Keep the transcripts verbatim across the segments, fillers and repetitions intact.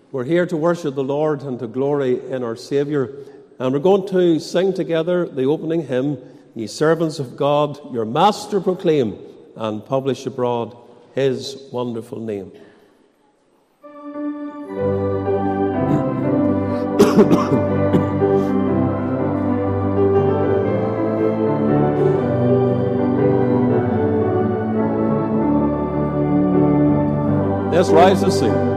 We're here to worship the Lord and to glory in our Saviour. And we're going to sing together the opening hymn, Ye Servants of God, your Master proclaim, and publish abroad his wonderful name. Let's rise and sing.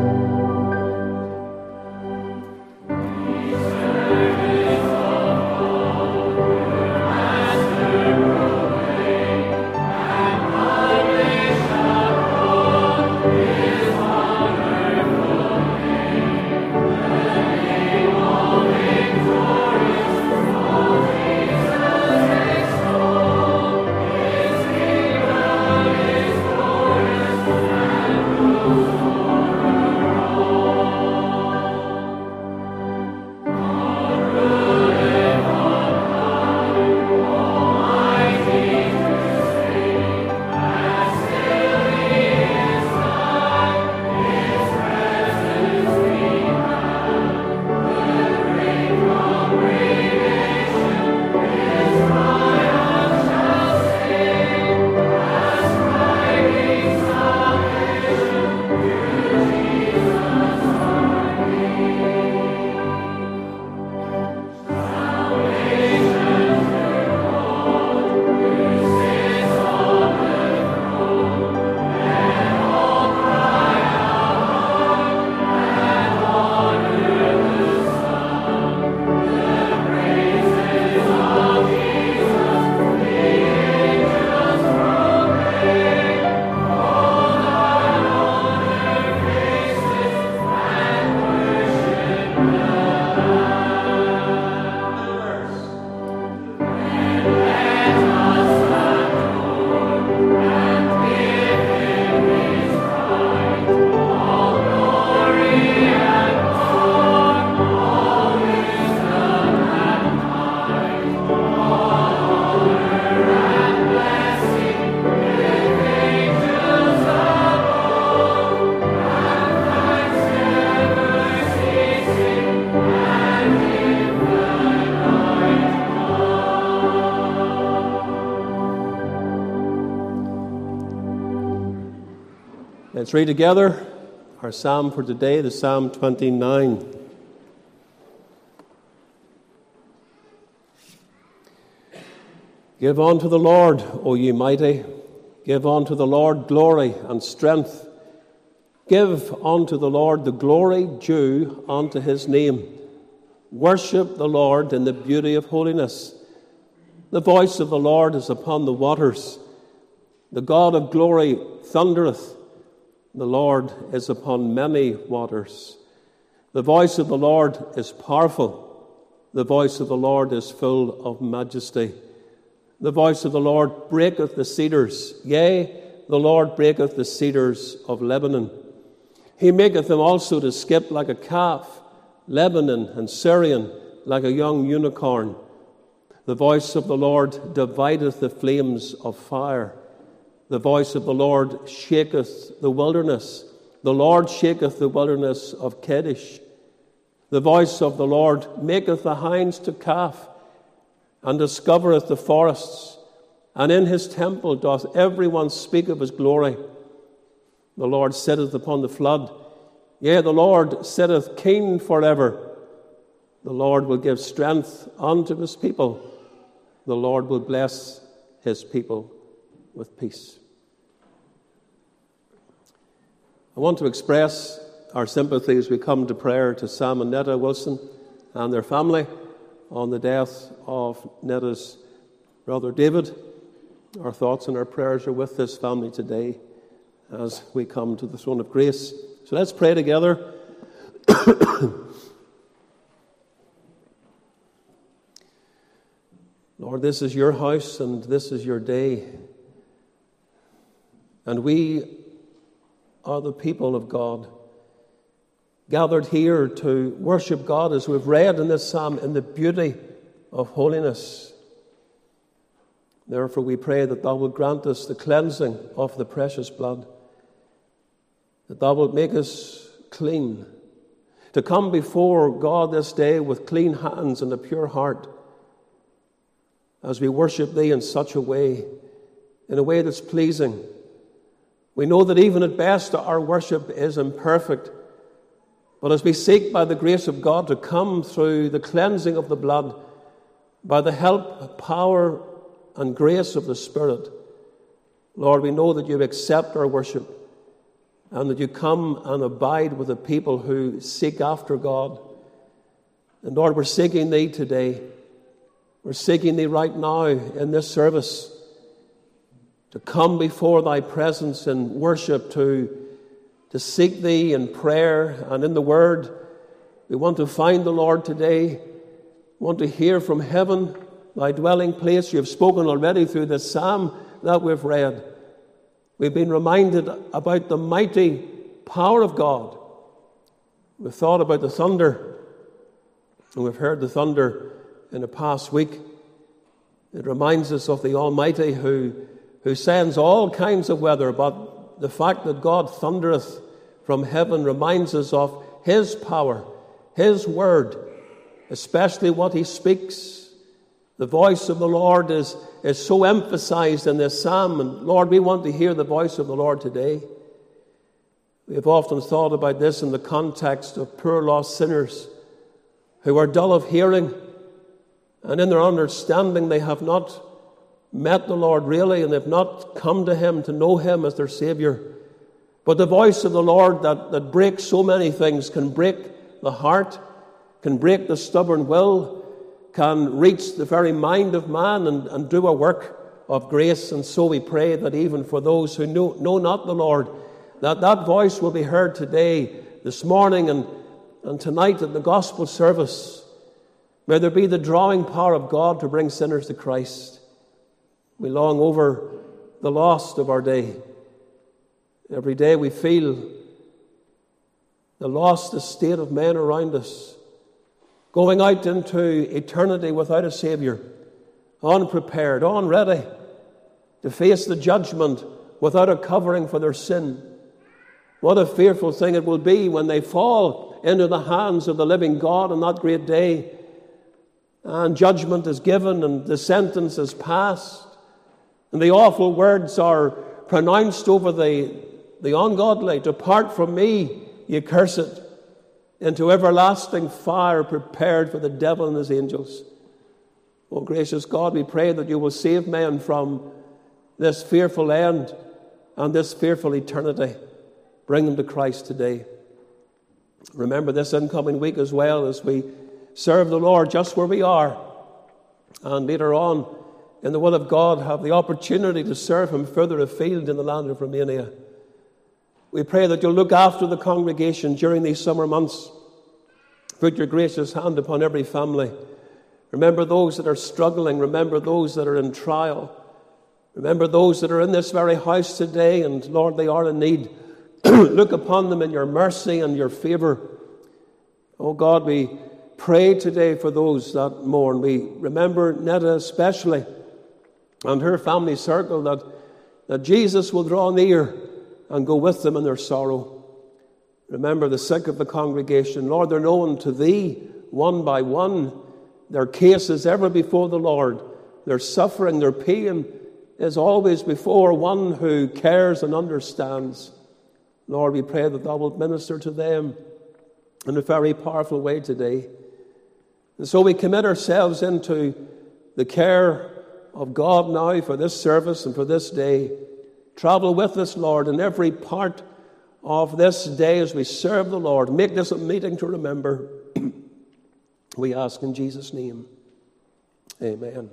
Let's read together our psalm for today, the Psalm twenty-nine. Give unto the Lord, O ye mighty, give unto the Lord glory and strength. Give unto the Lord the glory due unto his name. Worship the Lord in the beauty of holiness. The voice of the Lord is upon the waters. The God of glory thundereth. The Lord is upon many waters. The voice of the Lord is powerful. The voice of the Lord is full of majesty. The voice of the Lord breaketh the cedars. Yea, the Lord breaketh the cedars of Lebanon. He maketh them also to skip like a calf, Lebanon and Syrian like a young unicorn. The voice of the Lord divideth the flames of fire. The voice of the Lord shaketh the wilderness. The Lord shaketh the wilderness of Kadesh. The voice of the Lord maketh the hinds to calf, and discovereth the forests. And in his temple doth every one speak of his glory. The Lord sitteth upon the flood. Yea, the Lord sitteth king forever. The Lord will give strength unto his people. The Lord will bless his people with peace. I want to express our sympathy as we come to prayer to Sam and Netta Wilson and their family on the death of Netta's brother David. Our thoughts and our prayers are with this family today as we come to the throne of grace. So let's pray together. Lord, this is your house and this is your day. And we are the people of God, gathered here to worship God, as we've read in this psalm, in the beauty of holiness. Therefore we pray that thou wilt grant us the cleansing of the precious blood, that thou wilt make us clean, to come before God this day with clean hands and a pure heart as we worship Thee in such a way, in a way that's pleasing. We know that even at best our worship is imperfect, but as we seek by the grace of God to come through the cleansing of the blood, by the help, power, and grace of the Spirit, Lord, we know that You accept our worship and that You come and abide with the people who seek after God. And Lord, we're seeking Thee today. We're seeking Thee right now in this service to come before Thy presence in worship, to, to seek Thee in prayer and in the Word. We want to find the Lord today. We want to hear from heaven, Thy dwelling place. You have spoken already through this psalm that we've read. We've been reminded about the mighty power of God. We've thought about the thunder, and we've heard the thunder in the past week. It reminds us of the Almighty who, who sends all kinds of weather, but the fact that God thundereth from heaven reminds us of His power, His word, especially what He speaks. The voice of the Lord is, is so emphasized in this psalm. And Lord, we want to hear the voice of the Lord today. We have often thought about this in the context of poor lost sinners who are dull of hearing, and in their understanding they have not met the Lord really, and they've not come to Him to know Him as their Savior. But the voice of the Lord that, that breaks so many things, can break the heart, can break the stubborn will, can reach the very mind of man and, and do a work of grace. And so we pray that even for those who know, know not the Lord, that that voice will be heard today, this morning, and, and tonight at the gospel service. May there be the drawing power of God to bring sinners to Christ. We long over the lost of our day. Every day we feel the lost estate of men around us, going out into eternity without a Savior, unprepared, unready to face the judgment without a covering for their sin. What a fearful thing it will be when they fall into the hands of the living God on that great day, and judgment is given and the sentence is passed, and the awful words are pronounced over the, the ungodly: "Depart from me, ye cursed, into everlasting fire prepared for the devil and his angels." Oh, gracious God, we pray that You will save men from this fearful end and this fearful eternity. Bring them to Christ today. Remember this incoming week as well as we serve the Lord just where we are, and later on in the will of God have the opportunity to serve Him further afield in the land of Romania. We pray that You'll look after the congregation during these summer months. Put Your gracious hand upon every family. Remember those that are struggling. Remember those that are in trial. Remember those that are in this very house today, and Lord, they are in need. Look upon them in Your mercy and Your favor. Oh God, we pray today for those that mourn. We remember Netta especially and her family circle, that, that Jesus will draw near and go with them in their sorrow. Remember the sick of the congregation. Lord, they're known to Thee one by one. Their case is ever before the Lord. Their suffering, their pain is always before one who cares and understands. Lord, we pray that Thou wilt minister to them in a very powerful way today. And so we commit ourselves into the care of God now for this service and for this day. Travel with us, Lord, in every part of this day as we serve the Lord. Make this a meeting to remember. We ask in Jesus' name. Amen.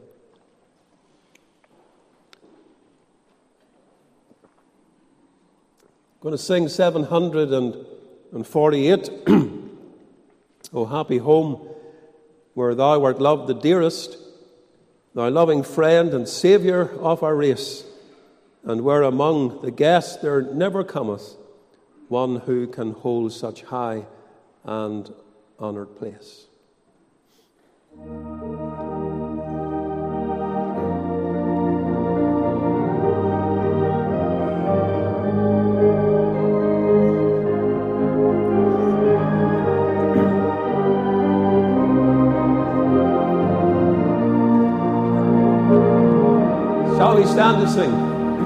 I'm going to sing seven hundred forty-eight. O happy home where Thou art loved the dearest, Thou loving friend and Saviour of our race, and where among the guests there never cometh one who can hold such high and honoured place. stand to sing.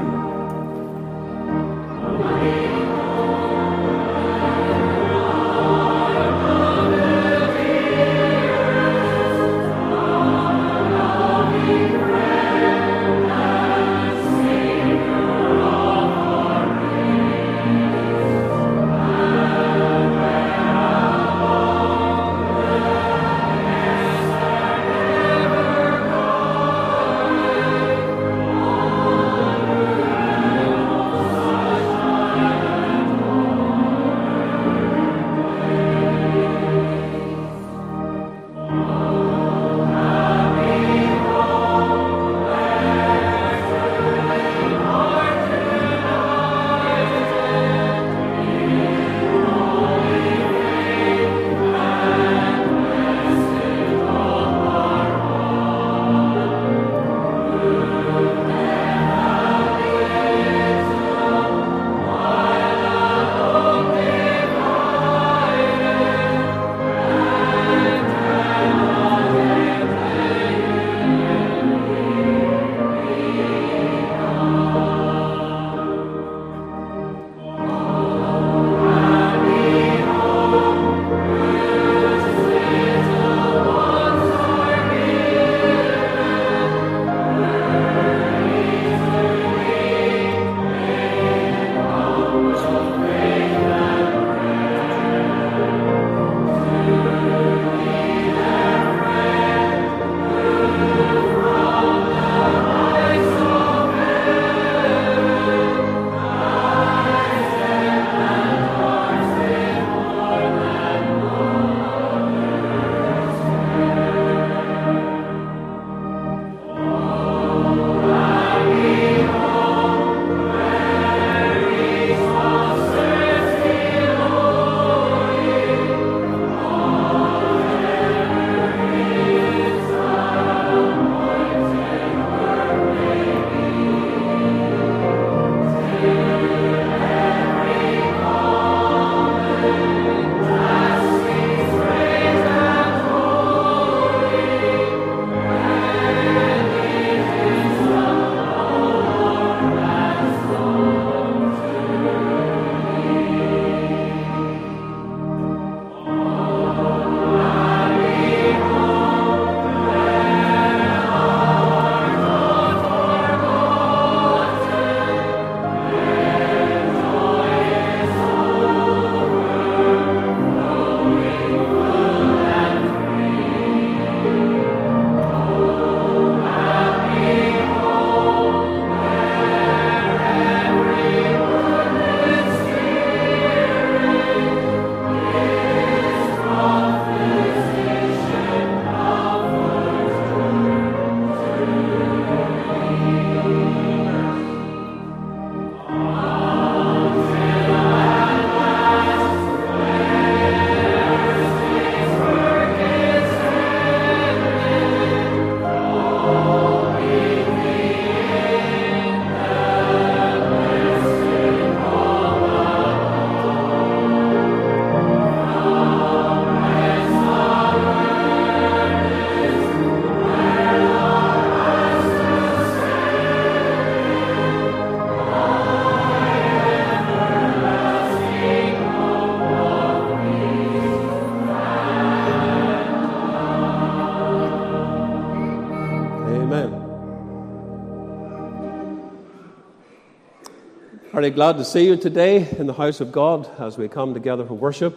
Very glad to see you today in the house of God as we come together for worship,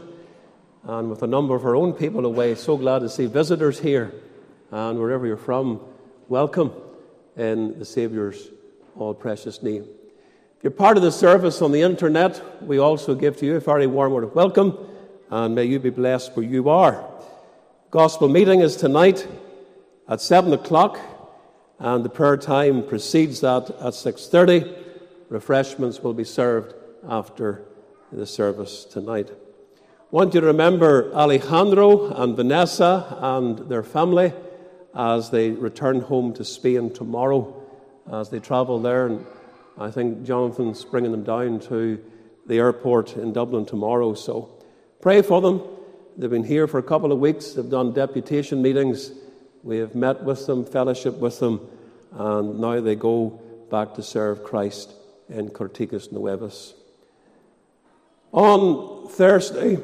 and with a number of our own people away. So glad to see visitors here, and wherever you're from, welcome in the Saviour's all-precious name. If you're part of the service on the internet, we also give to you a very warm word of welcome, and may you be blessed where you are. Gospel meeting is tonight at seven o'clock, and the prayer time precedes that at six thirty. Refreshments will be served after the service tonight. I want you to remember Alejandro and Vanessa and their family as they return home to Spain tomorrow, as they travel there. And I think Jonathan's bringing them down to the airport in Dublin tomorrow. So pray for them. They've been here for a couple of weeks. They've done deputation meetings. We have met with them, fellowship with them, and now they go back to serve Christ in Corticas Nuevas. On Thursday,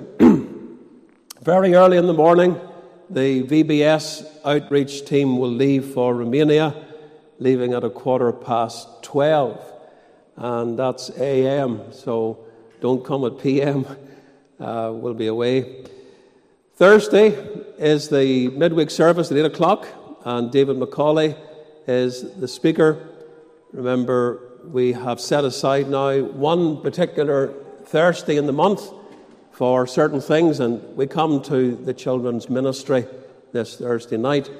very early in the morning, the V B S outreach team will leave for Romania, leaving at a quarter past twelve. And that's A M, so don't come at P M. Uh, we'll be away. Thursday is the midweek service at eight o'clock, and David Macaulay is the speaker. Remember, we have set aside now one particular Thursday in the month for certain things, and we come to the children's ministry this Thursday night.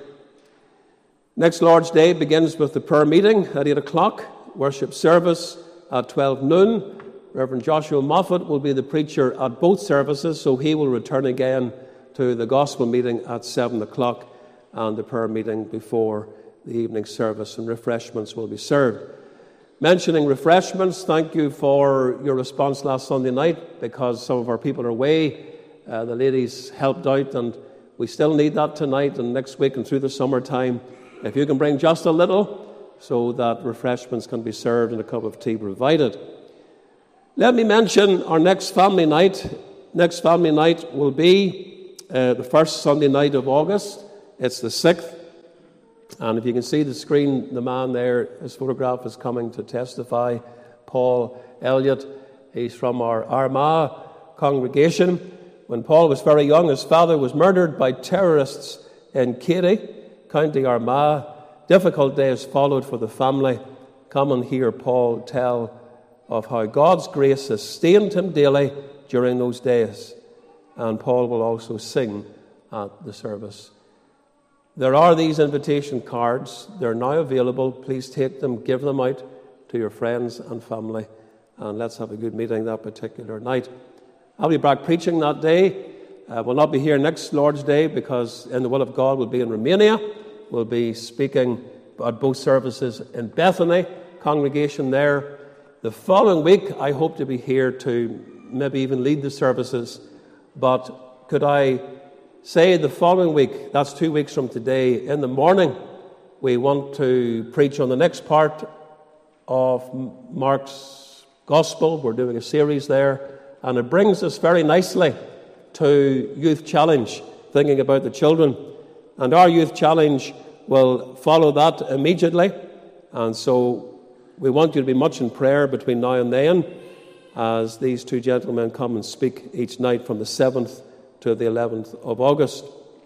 Next Lord's Day begins with the prayer meeting at eight o'clock, worship service at twelve noon. Reverend Joshua Moffat will be the preacher at both services, so he will return again to the gospel meeting at seven o'clock and the prayer meeting before the evening service, and refreshments will be served. Mentioning refreshments, thank you for your response last Sunday night, because some of our people are away. Uh, the ladies helped out, and we still need that tonight and next week and through the summertime. If you can bring just a little so that refreshments can be served and a cup of tea provided. Let me mention our next family night. Next family night will be uh, the first Sunday night of August. It's the sixth. And if you can see the screen, the man there, his photograph is coming to testify. Paul Elliott. He's from our Armagh congregation. When Paul was very young, his father was murdered by terrorists in Cady, County Armagh. Difficult days followed for the family. Come and hear Paul tell of how God's grace sustained him daily during those days. And Paul will also sing at the service. There are these invitation cards. They're now available. Please take them, give them out to your friends and family, and let's have a good meeting that particular night. I'll be back preaching that day. Uh, we'll not be here next Lord's Day because in the will of God we'll be in Romania. We'll be speaking at both services in Bethany, congregation there. The following week I hope to be here to maybe even lead the services, but could I say the following week, that's two weeks from today, in the morning, we want to preach on the next part of Mark's Gospel. We're doing a series there, and it brings us very nicely to Youth Challenge, thinking about the children. And our Youth Challenge will follow that immediately, and so we want you to be much in prayer between now and then as these two gentlemen come and speak each night from the seventh to the eleventh of August.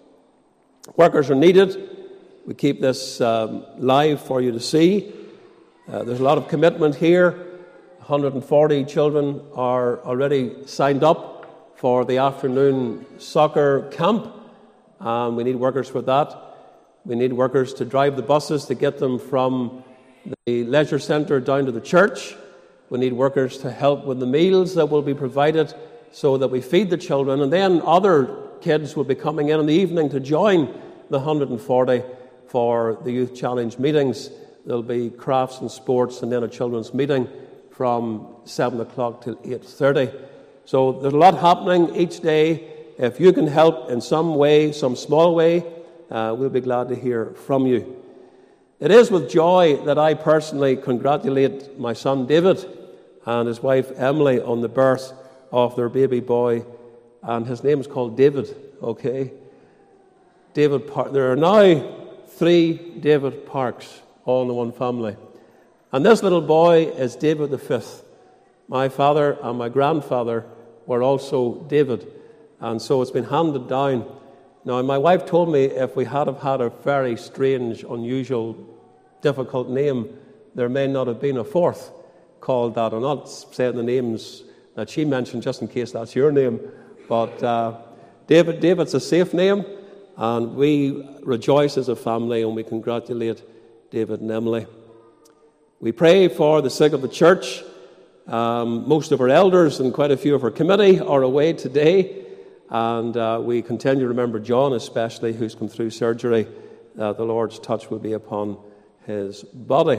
Workers are needed. We keep this um, live for you to see. Uh, there's a lot of commitment here. one hundred forty children are already signed up for the afternoon soccer camp. Um, we need workers for that. We need workers to drive the buses to get them from the leisure centre down to the church. We need workers to help with the meals that will be provided so that we feed the children, and then other kids will be coming in in the evening to join the one hundred forty for the Youth Challenge meetings. There'll be crafts and sports and then a children's meeting from seven o'clock till eight thirty. So there's a lot happening each day. If you can help in some way, some small way, uh, we'll be glad to hear from you. It is with joy that I personally congratulate my son David and his wife Emily on the birth of their baby boy, and his name is called David, okay? David Park. There are now three David Parks, all in the one family. And this little boy is David the fifth. My father and my grandfather were also David, and so it's been handed down. Now, my wife told me if we had have had a very strange, unusual, difficult name, there may not have been a fourth called that. I'm not saying the names that she mentioned just in case that's your name, but uh, David, David's a safe name, and we rejoice as a family and we congratulate David and Emily. We pray for the sick of the church. Um, most of our elders and quite a few of our committee are away today, and uh, we continue to remember John especially, who's come through surgery. Uh, the Lord's touch will be upon his body.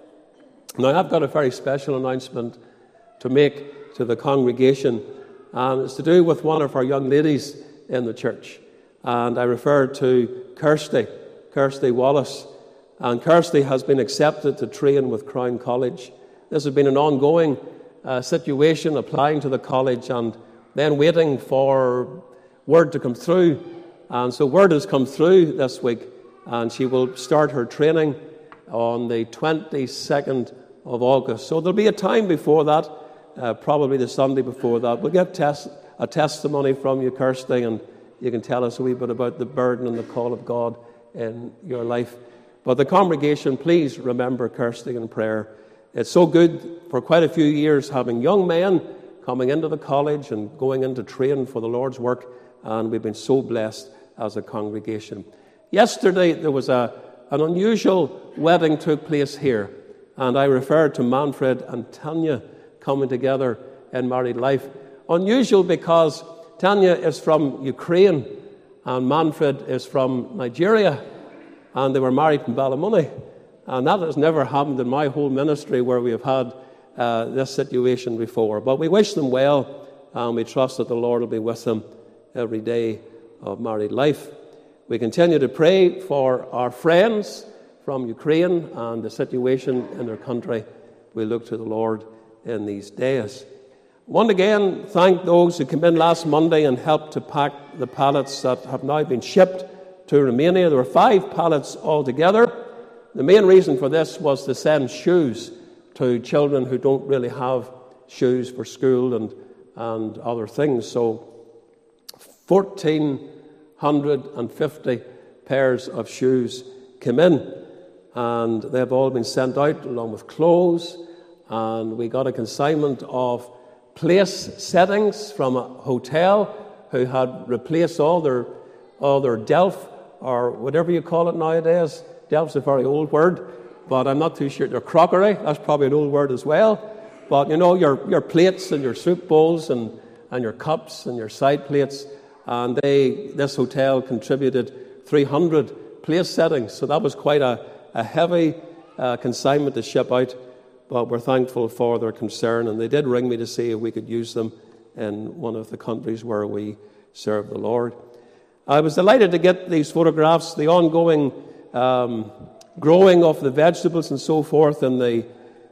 Now, I've got a very special announcement to make to the congregation, and it's to do with one of our young ladies in the church. And I refer to Kirsty, Kirsty Wallace. And Kirsty has been accepted to train with Crown College. This has been an ongoing uh, situation, applying to the college and then waiting for word to come through. And so word has come through this week, and she will start her training on the twenty-second of August. So there'll be a time before that, uh, probably the Sunday before that. We'll get tes- a testimony from you, Kirsty, and you can tell us a wee bit about the burden and the call of God in your life. But the congregation, please remember Kirsty in prayer. It's so good for quite a few years having young men coming into the college and going into train for the Lord's work, and we've been so blessed as a congregation. Yesterday there was a an unusual wedding took place here, and I referred to Manfred and Tanya coming together in married life. Unusual because Tanya is from Ukraine and Manfred is from Nigeria, and they were married in Ballymoney. And that has never happened in my whole ministry where we have had uh, this situation before. But we wish them well, and we trust that the Lord will be with them every day of married life. We continue to pray for our friends from Ukraine and the situation in their country. We look to the Lord in these days. Once again, thank those who came in last Monday and helped to pack the pallets that have now been shipped to Romania. There were five pallets altogether. The main reason for this was to send shoes to children who don't really have shoes for school and, and other things. So fourteen hundred fifty pairs of shoes came in, and they've all been sent out along with clothes. And we got a consignment of place settings from a hotel who had replaced all their all their Delf, or whatever you call it nowadays. Delf's a very old word, but I'm not too sure. Their crockery, that's probably an old word as well. But you know, your your plates and your soup bowls and, and your cups and your side plates. And they, this hotel contributed three hundred place settings. So that was quite a, a heavy uh, consignment to ship out. But we're thankful for their concern. And they did ring me to see if we could use them in one of the countries where we serve the Lord. I was delighted to get these photographs, the ongoing um, growing of the vegetables and so forth in the,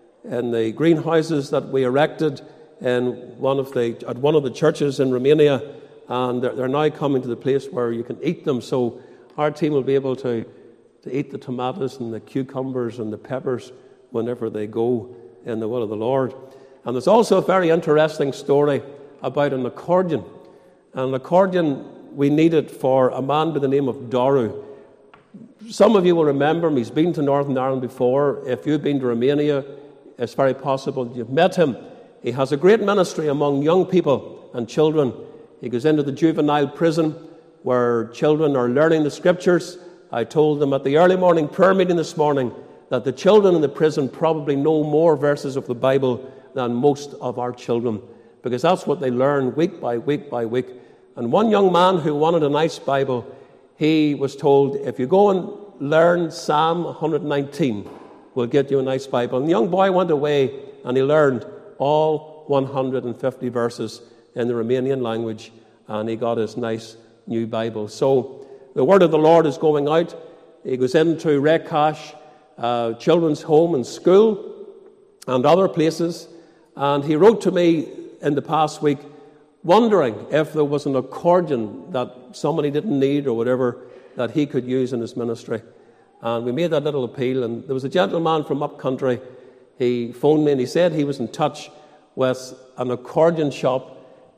in the greenhouses that we erected in one of the, at one of the churches in Romania. And they're, they're now coming to the place where you can eat them. So our team will be able to, to eat the tomatoes and the cucumbers and the peppers whenever they go in the will of the Lord. And there's also a very interesting story about an accordion. An accordion we needed for a man by the name of Doru. Some of you will remember him. He's been to Northern Ireland before. If you've been to Romania, it's very possible you've met him. He has a great ministry among young people and children. He goes into the juvenile prison where children are learning the scriptures. I told them at the early morning prayer meeting this morning that the children in the prison probably know more verses of the Bible than most of our children, because that's what they learn week by week by week. And one young man who wanted a nice Bible, he was told, if you go and learn Psalm one nineteen, we'll get you a nice Bible. And the young boy went away and he learned all one hundred fifty verses in the Romanian language, and he got his nice new Bible. So the word of the Lord is going out. He goes into Rekash uh, Children's Home and School and other places, and he wrote to me in the past week wondering if there was an accordion that somebody didn't need or whatever that he could use in his ministry. And we made that little appeal, and there was a gentleman from up country. He phoned me and he said he was in touch with an accordion shop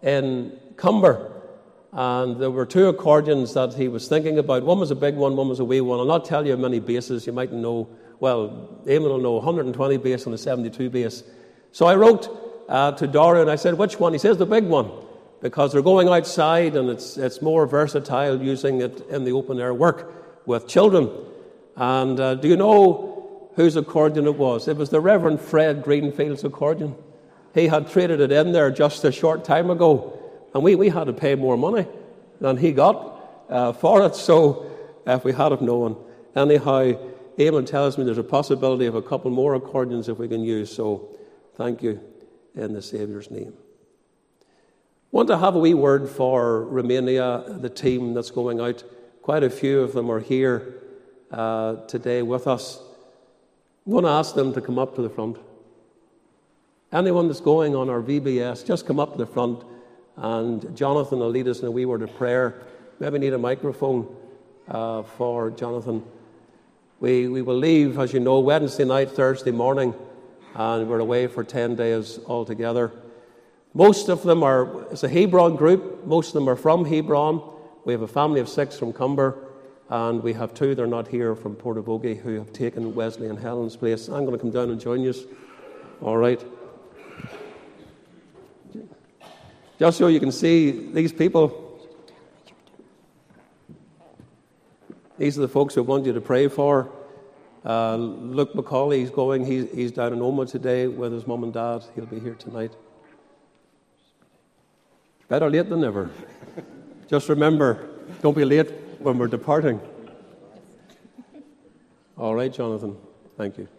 in Cumber, and there were two accordions that he was thinking about. One was a big one, one was a wee one. I'll not tell you how many basses. You might know, well, Eamon will know one hundred twenty bass and a seventy-two bass. So I wrote uh, to Dora and I said, which one? He says the big one, because they're going outside and it's it's more versatile using it in the open air work with children. And uh, do you know whose accordion it was? It was the Reverend Fred Greenfield's accordion. He had traded it in there just a short time ago, and we, we had to pay more money than he got uh, for it. So if we had have known. Anyhow, Eamon tells me there's a possibility of a couple more accordions if we can use. So thank you in the Saviour's name. Want to have a wee word for Romania, the team that's going out. Quite a few of them are here. uh, today with us. I'm going to ask them to come up to the front. Anyone that's going on our V B S, just come up to the front, and Jonathan will lead us in a wee word of prayer. Maybe need a microphone uh, for Jonathan. We, we will leave, as you know, Wednesday night, Thursday morning, and we're away for ten days altogether. Most of them are, it's a Hebron group, most of them are from Hebron. We have a family of six from Cumber, and we have two that are not here from Portavogie who have taken Wesley and Helen's place. I'm going to come down and join you. All right. Just so you can see these people, these are the folks we want you to pray for. Uh, Luke McCauley, he's going, he's, he's down in Oma today with his mum and dad. He'll be here tonight. Better late than never. Just remember, don't be late when we're departing. All right, Jonathan. Thank you.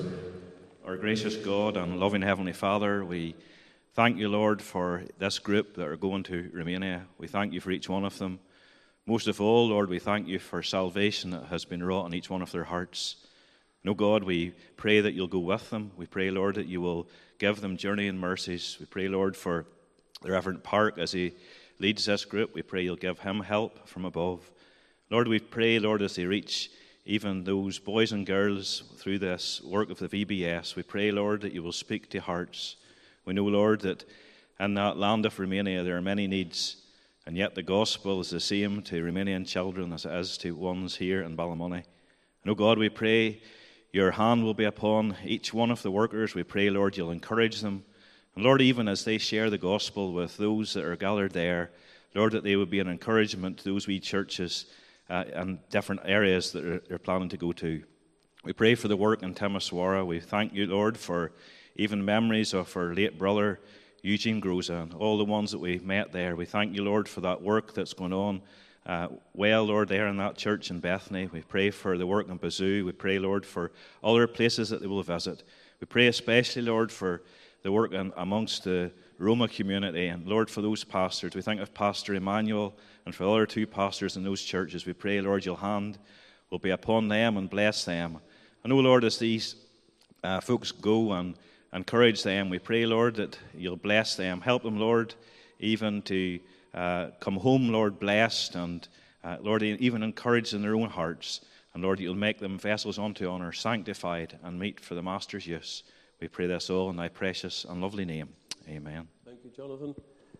Our gracious God and loving Heavenly Father, we thank you, Lord, for this group that are going to Romania. We thank you for each one of them. Most of all, Lord, we thank you for salvation that has been wrought in each one of their hearts. No, God, we pray that you'll go with them. We pray, Lord, that you will give them journeying mercies. We pray, Lord, for the Reverend Park as he leads this group. We pray you'll give him help from above. Lord, we pray, Lord, as they reach even those boys and girls through this work of the V B S, we pray, Lord, that you will speak to hearts. We know, Lord, that in that land of Romania there are many needs, and yet the gospel is the same to Romanian children as it is to ones here in Ballymoney. And, oh God, we pray your hand will be upon each one of the workers. We pray, Lord, you'll encourage them. And, Lord, even as they share the gospel with those that are gathered there, Lord, that they would be an encouragement to those wee churches uh, and different areas that are, they're planning to go to. We pray for the work in Timisoara. We thank you, Lord, for even memories of our late brother, Eugene Groza, and all the ones that we met there. We thank you, Lord, for that work that's going on uh, well, Lord, there in that church in Bethany. We pray for the work in Bazoo. We pray, Lord, for other places that they will visit. We pray especially, Lord, for the work in, amongst the Roma community, and Lord, for those pastors. We think of Pastor Emmanuel and for the other two pastors in those churches. We pray, Lord, your hand will be upon them and bless them. And, oh, Lord, as these uh, folks go and encourage them, we pray, Lord, that you'll bless them. Help them, Lord, even to uh, come home, Lord, blessed, and, uh, Lord, even encouraged in their own hearts. And, Lord, you'll make them vessels unto honour, sanctified, and meet for the Master's use. We pray this all in thy precious and lovely name. Amen. Thank you, Jonathan.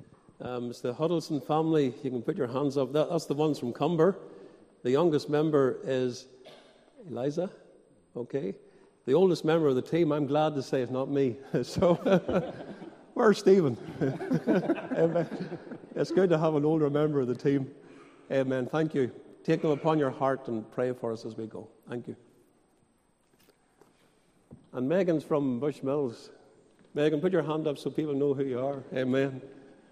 Um, it's the Huddleston family. You can put your hands up. That, that's the ones from Cumber. The youngest member is Eliza. Okay. The oldest member of the team, I'm glad to say, is not me. So, where's Stephen? Amen. It's good to have an older member of the team. Amen. Thank you. Take them upon your heart and pray for us as we go. Thank you. And Megan's from Bush Mills. Megan, put your hand up so people know who you are. Amen.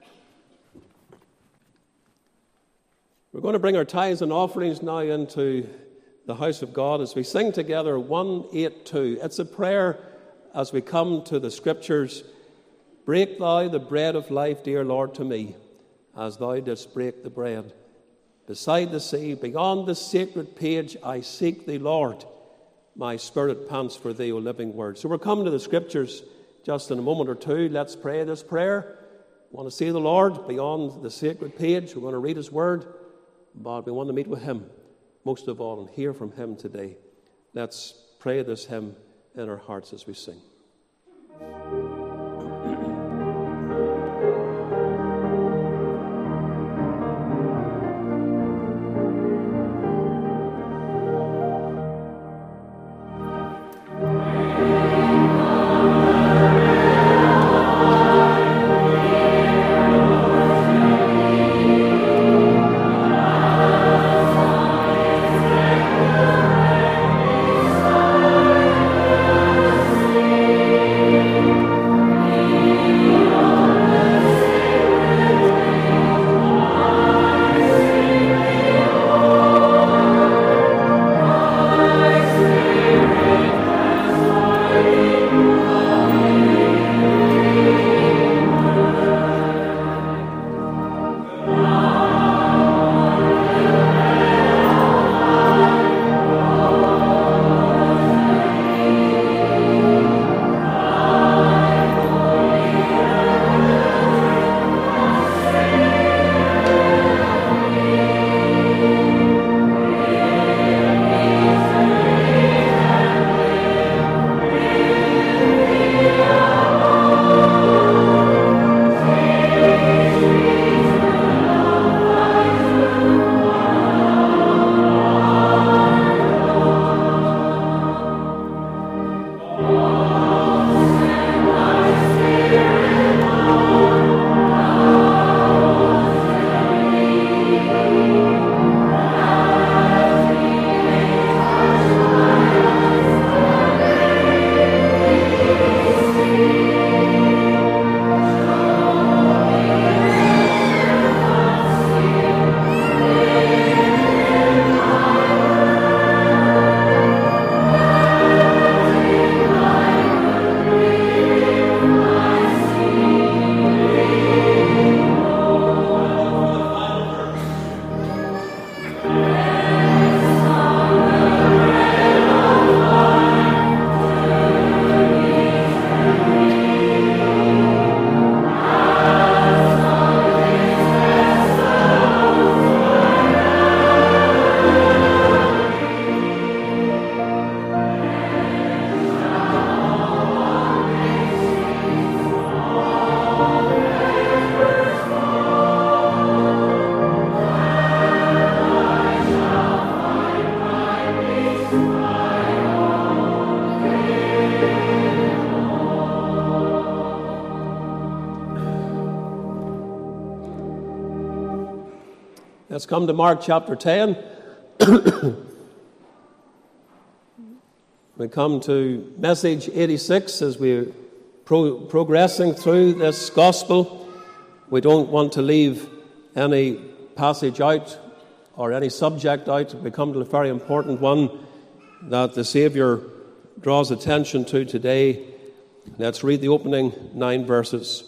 We're going to bring our tithes and offerings now into the house of God as we sing together one eighty-two. It's a prayer as we come to the Scriptures. Break thou the bread of life, dear Lord, to me, as thou didst break the bread. Beside the sea, beyond the sacred page, I seek thee, Lord. My spirit pants for thee, O living word. So we're coming to the Scriptures just in a moment or two. Let's pray this prayer. We want to see the Lord beyond the sacred page. We're going to read his word, but we want to meet with him most of all and hear from him today. Let's pray this hymn in our hearts as we sing. Thank you. Let's come to Mark chapter ten. We come to message eighty-six as we're pro- progressing through this gospel. We don't want to leave any passage out or any subject out. We come to a very important one that the Saviour draws attention to today. Let's read the opening nine verses.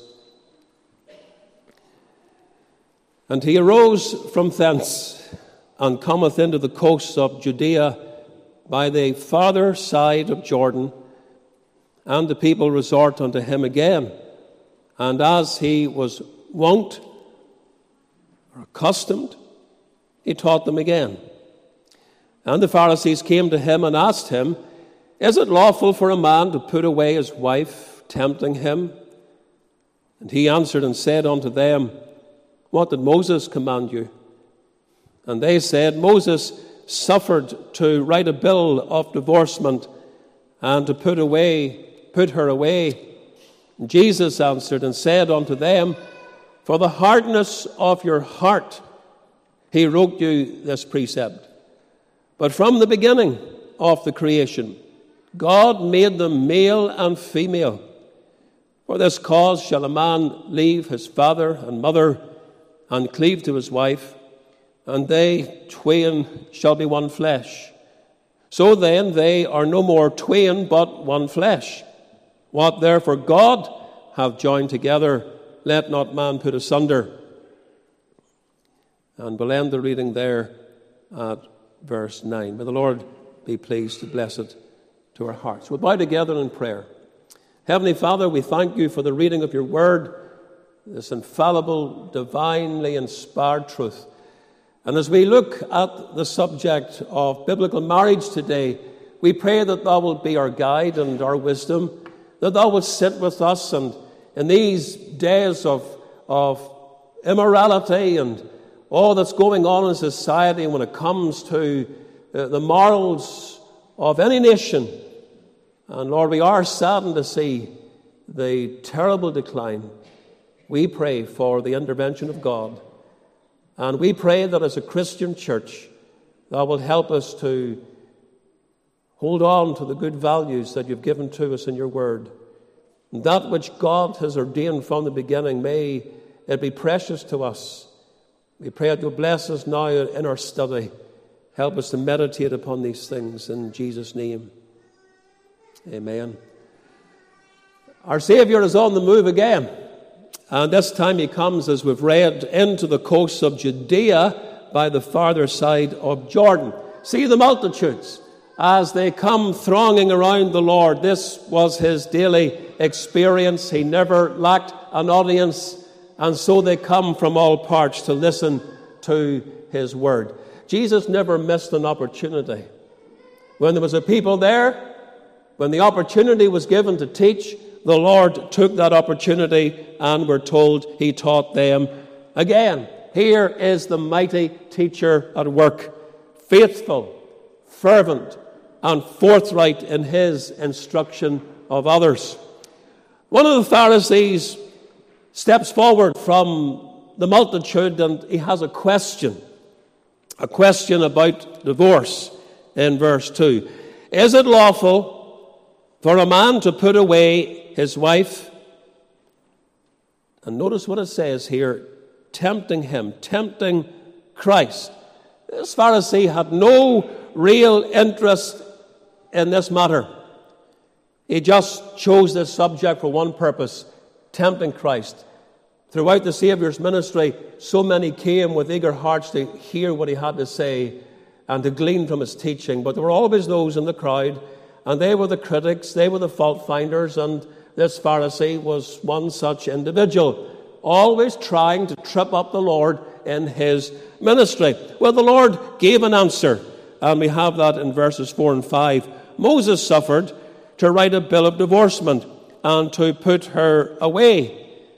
And he arose from thence, and cometh into the coasts of Judea by the farther side of Jordan, and the people resort unto him again. And as he was wont, or accustomed, he taught them again. And the Pharisees came to him and asked him, Is it lawful for a man to put away his wife, tempting him? And he answered and said unto them, What did Moses command you? And they said, Moses suffered to write a bill of divorcement and to put away, put her away. And Jesus answered and said unto them, For the hardness of your heart he wrote you this precept. But from the beginning of the creation, God made them male and female. For this cause shall a man leave his father and mother, and cleave to his wife, and they twain shall be one flesh. So then they are no more twain, but one flesh. What therefore God hath joined together, let not man put asunder. And we'll end the reading there at verse nine. May the Lord be pleased to bless it to our hearts. We'll bow together in prayer. Heavenly Father, we thank you for the reading of your word, this infallible, divinely inspired truth. And as we look at the subject of biblical marriage today, we pray that thou wilt be our guide and our wisdom, that thou wilt sit with us, and in these days of, of immorality and all that's going on in society when it comes to uh, the morals of any nation. And Lord, we are saddened to see the terrible decline. We pray for the intervention of God. And we pray that as a Christian church, thou wilt help us to hold on to the good values that you've given to us in your word. And that which God has ordained from the beginning, may it be precious to us. We pray that you'll bless us now in our study. Help us to meditate upon these things in Jesus' name. Amen. Our Saviour is on the move again. And this time he comes, as we've read, into the coasts of Judea by the farther side of Jordan. See the multitudes as they come thronging around the Lord. This was his daily experience. He never lacked an audience. And so they come from all parts to listen to his word. Jesus never missed an opportunity. When there was a people there, when the opportunity was given to teach, the Lord took that opportunity, and we're told he taught them again. Here is the mighty teacher at work, faithful, fervent, and forthright in his instruction of others. One of the Pharisees steps forward from the multitude, and he has a question, a question about divorce in verse two. Is it lawful for a man to put away his wife? And notice what it says here, tempting him, tempting Christ. This Pharisee had no real interest in this matter. He just chose this subject for one purpose, tempting Christ. Throughout the Saviour's ministry, so many came with eager hearts to hear what he had to say and to glean from his teaching. But there were always those in the crowd, and they were the critics, they were the fault finders, and this Pharisee was one such individual, always trying to trip up the Lord in his ministry. Well, the Lord gave an answer, and we have that in verses four and five. Moses suffered to write a bill of divorcement and to put her away.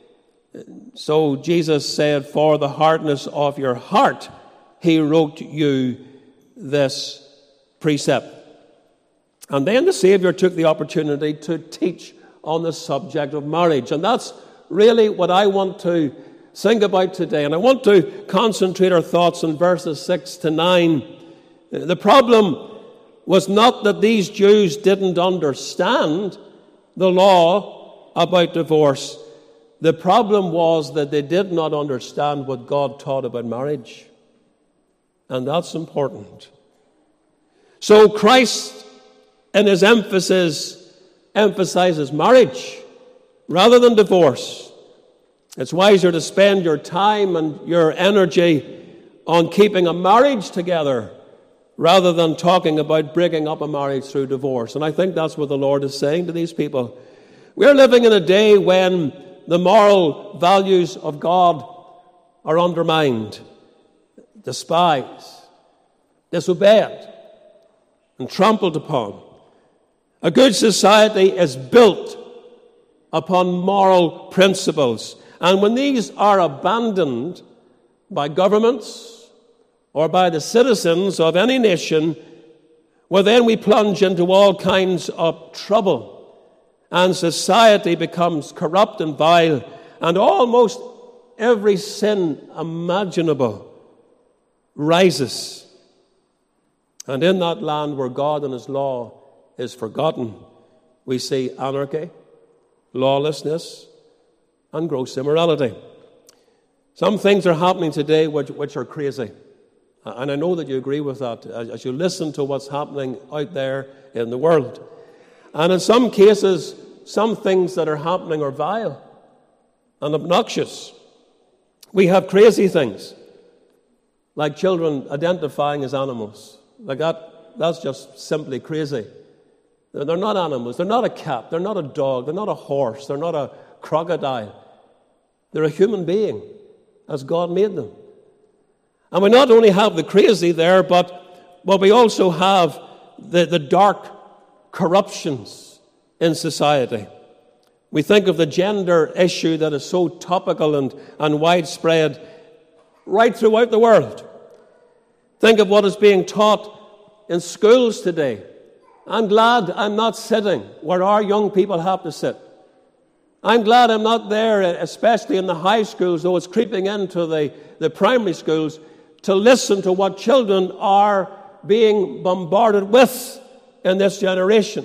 So Jesus said, For the hardness of your heart, he wrote you this precept. And then the Saviour took the opportunity to teach on the subject of marriage. And that's really what I want to think about today. And I want to concentrate our thoughts on verses six to nine. The problem was not that these Jews didn't understand the law about divorce. The problem was that they did not understand what God taught about marriage. And that's important. So Christ, in his emphasis, emphasizes marriage rather than divorce. It's wiser to spend your time and your energy on keeping a marriage together rather than talking about breaking up a marriage through divorce. And I think that's what the Lord is saying to these people. We're living in a day when the moral values of God are undermined, despised, disobeyed, and trampled upon. A good society is built upon moral principles. And when these are abandoned by governments or by the citizens of any nation, well, then we plunge into all kinds of trouble. And society becomes corrupt and vile, and almost every sin imaginable rises. And in that land where God and his law is forgotten, we see anarchy, lawlessness, and gross immorality. Some things are happening today which, which are crazy. And I know that you agree with that as you listen to what's happening out there in the world. And in some cases, some things that are happening are vile and obnoxious. We have crazy things, like children identifying as animals. Like that, that's just simply crazy. They're, they're not animals. They're not a cat. They're not a dog. They're not a horse. They're not a crocodile. They're a human being, as God made them. And we not only have the crazy there, but, but we also have the, the dark corruptions in society. We think of the gender issue that is so topical and, and widespread right throughout the world. Think of what is being taught in schools today. I'm glad I'm not sitting where our young people have to sit. I'm glad I'm not there, especially in the high schools, though it's creeping into the, the primary schools, to listen to what children are being bombarded with in this generation.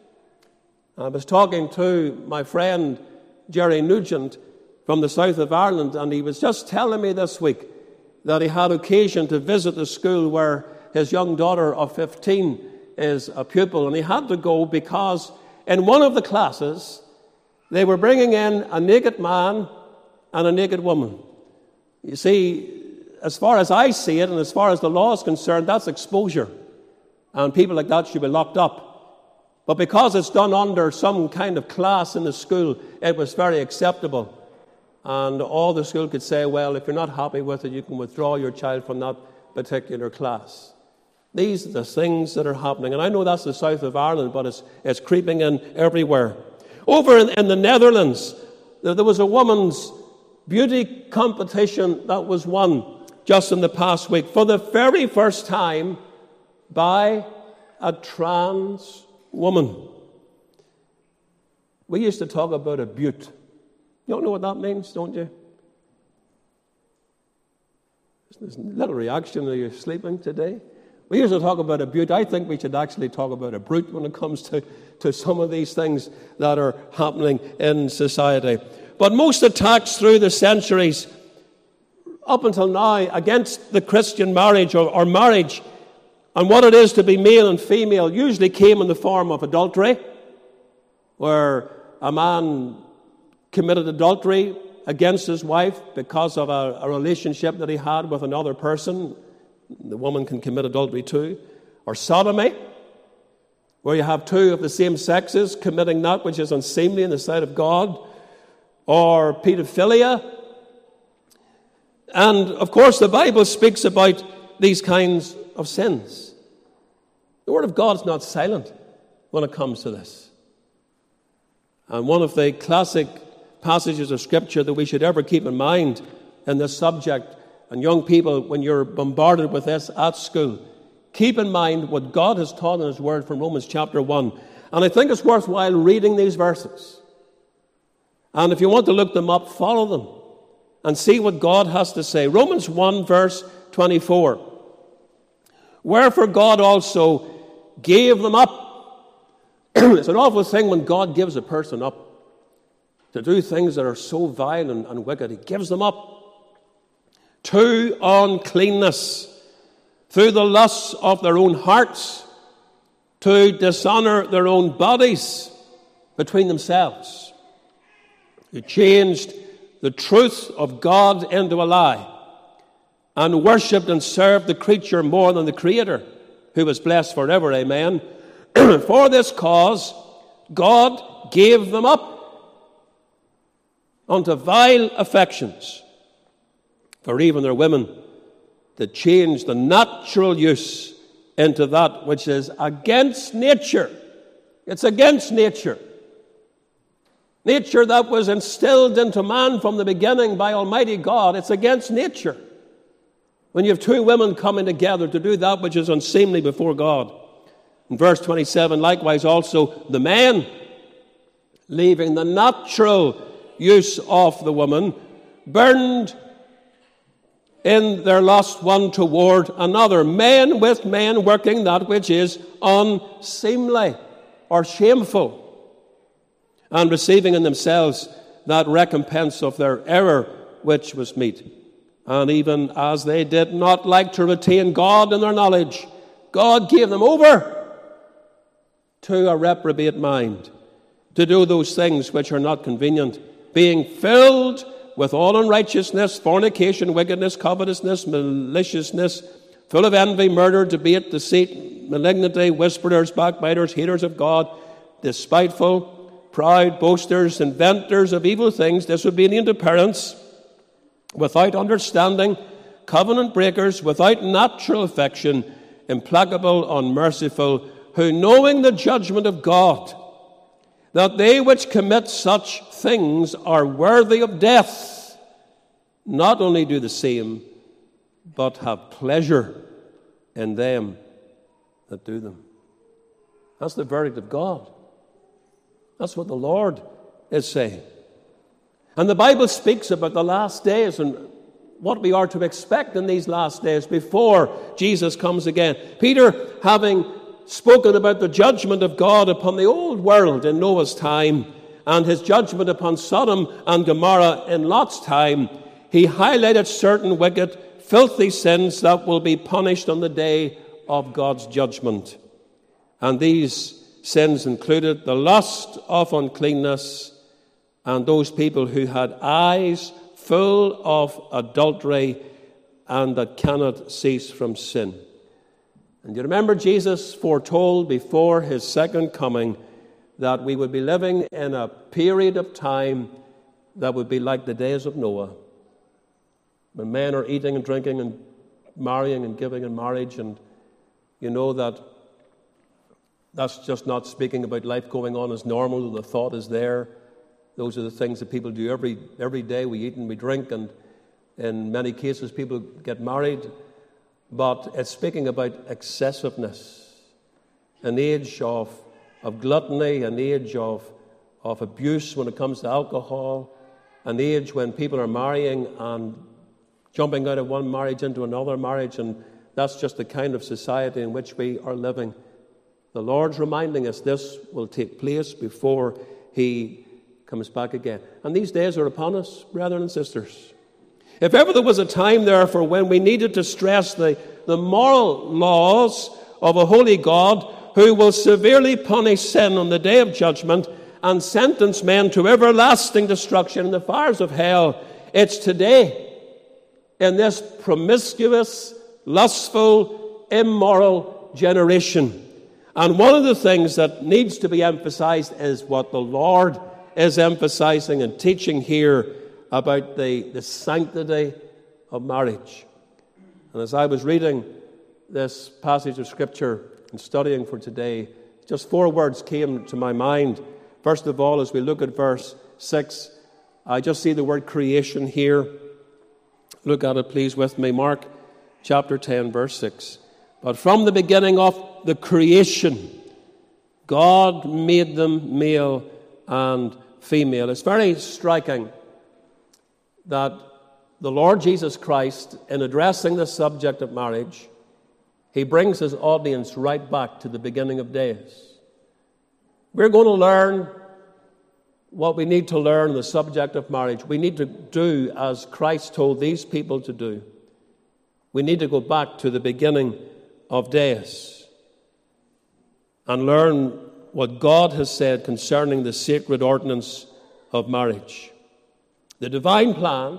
I was talking to my friend Jerry Nugent from the south of Ireland, and he was just telling me this week that he had occasion to visit the school where his young daughter of fifteen is a pupil, and he had to go because in one of the classes they were bringing in a naked man and a naked woman. You see, as far as I see it and as far as the law is concerned, that's exposure, and people like that should be locked up. But because it's done under some kind of class in the school, it was very acceptable. And all the school could say, well, if you're not happy with it, you can withdraw your child from that particular class. These are the things that are happening. And I know that's the south of Ireland, but it's, it's creeping in everywhere. Over in, in the Netherlands, there, there was a woman's beauty competition that was won just in the past week for the very first time by a trans woman. We used to talk about a beaut. You don't know what that means, don't you? There's a little reaction. Are you sleeping today? We used to talk about a beaut. I think we should actually talk about a brute when it comes to, to some of these things that are happening in society. But most attacks through the centuries, up until now, against the Christian marriage or, or marriage and what it is to be male and female usually came in the form of adultery, where a man committed adultery against his wife because of a, a relationship that he had with another person. The woman can commit adultery too. Or sodomy, where you have two of the same sexes committing that which is unseemly in the sight of God. Or pedophilia. And, of course, the Bible speaks about these kinds of sins. The Word of God is not silent when it comes to this. And one of the classic passages of Scripture that we should ever keep in mind in this subject, and young people, when you're bombarded with this at school, keep in mind what God has taught in His Word from Romans chapter one. And I think it's worthwhile reading these verses. And if you want to look them up, follow them. and see what God has to say. Romans one, verse twenty-four. Wherefore God also gave them up. It's an awful thing when God gives a person up to do things that are so vile and, and wicked. He gives them up to uncleanness through the lusts of their own hearts, to dishonor their own bodies between themselves. He changed the truth of God into a lie and worshipped and served the creature more than the Creator, who was blessed forever. Amen. For this cause, God gave them up unto vile affections. For even their women did change the natural use into that which is against nature. It's against nature. Nature that was instilled into man from the beginning by Almighty God. It's against nature when you have two women coming together to do that which is unseemly before God. In verse twenty-seven, likewise also the men, leaving the natural use of the woman, burned in their lust one toward another. Men with men working that which is unseemly or shameful, and receiving in themselves that recompense of their error which was meet. And even as they did not like to retain God in their knowledge, God gave them over to a reprobate mind, to do those things which are not convenient, being filled with all unrighteousness, fornication, wickedness, covetousness, maliciousness, full of envy, murder, debate, deceit, malignity, whisperers, backbiters, haters of God, despiteful, proud, boasters, inventors of evil things, disobedient to parents, without understanding, covenant breakers, without natural affection, implacable, unmerciful, who knowing the judgment of God, that they which commit such things are worthy of death, not only do the same, but have pleasure in them that do them. That's the verdict of God. That's what the Lord is saying. And the Bible speaks about the last days and what we are to expect in these last days before Jesus comes again. Peter, having spoken about the judgment of God upon the old world in Noah's time and his judgment upon Sodom and Gomorrah in Lot's time, he highlighted certain wicked, filthy sins that will be punished on the day of God's judgment. And these sins included the lust of uncleanness and those people who had eyes full of adultery and that cannot cease from sin. And you remember Jesus foretold before his second coming that we would be living in a period of time that would be like the days of Noah, when men are eating and drinking and marrying and giving in marriage. And you know that that's just not speaking about life going on as normal. The thought is there. Those are the things that people do every every day. We eat and we drink, and in many cases people get married. But it's speaking about excessiveness, an age of, of gluttony, an age of, of abuse when it comes to alcohol, an age when people are marrying and jumping out of one marriage into another marriage, and that's just the kind of society in which we are living. The Lord's reminding us this will take place before he comes back again. And these days are upon us, brethren and sisters. If ever there was a time, therefore, when we needed to stress the, the moral laws of a holy God who will severely punish sin on the day of judgment and sentence men to everlasting destruction in the fires of hell, it's today, in this promiscuous, lustful, immoral generation. And one of the things that needs to be emphasized is what the Lord is emphasizing and teaching here about the, the sanctity of marriage. And as I was reading this passage of Scripture and studying for today, just four words came to my mind. First of all, as we look at verse six, I just see the word creation here. Look at it, please, with me. Mark chapter ten, verse six. But from the beginning of the creation, God made them male and female. It's very striking that the Lord Jesus Christ, in addressing the subject of marriage, he brings his audience right back to the beginning of days. We're going to learn what we need to learn on the subject of marriage. We need to do as Christ told these people to do. We need to go back to the beginning of days and learn what God has said concerning the sacred ordinance of marriage. The divine plan,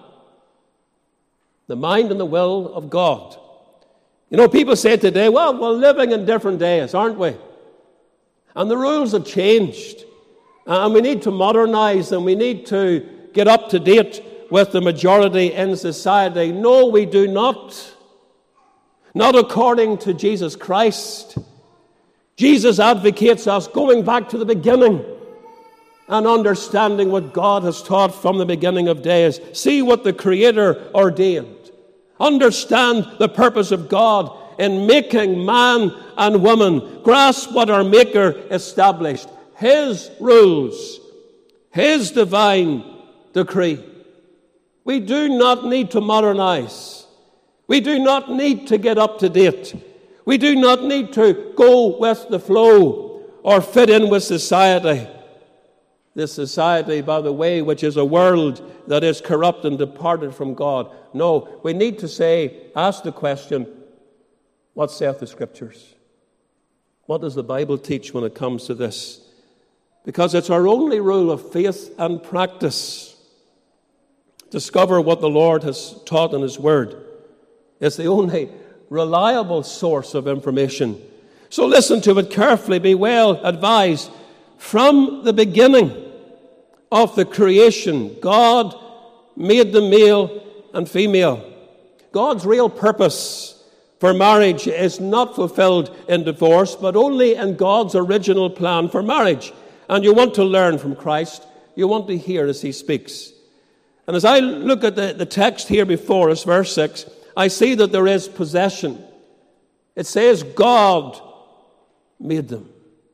the mind and the will of God. You know, people say today, well, we're living in different days, aren't we? And the rules have changed. And we need to modernize and we need to get up to date with the majority in society. No, we do not. Not according to Jesus Christ. Jesus advocates us going back to the beginning and understanding what God has taught from the beginning of days. See what the Creator ordained. Understand the purpose of God in making man and woman. Grasp what our Maker established. His rules. His divine decree. We do not need to modernize. We do not need to get up to date. We do not need to go with the flow or fit in with society. This society, by the way, which is a world that is corrupt and departed from God. No, we need to say, ask the question, what saith the Scriptures? What does the Bible teach when it comes to this? Because it's our only rule of faith and practice. Discover what the Lord has taught in His Word. It's the only reliable source of information. So listen to it carefully, be well advised. From the beginning of the creation, God made them male and female. God's real purpose for marriage is not fulfilled in divorce, but only in God's original plan for marriage. And you want to learn from Christ. You want to hear as He speaks. And as I look at the, the text here before us, verse six, I see that there is possession. It says God made them.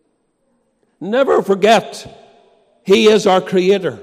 Never forget, He is our Creator.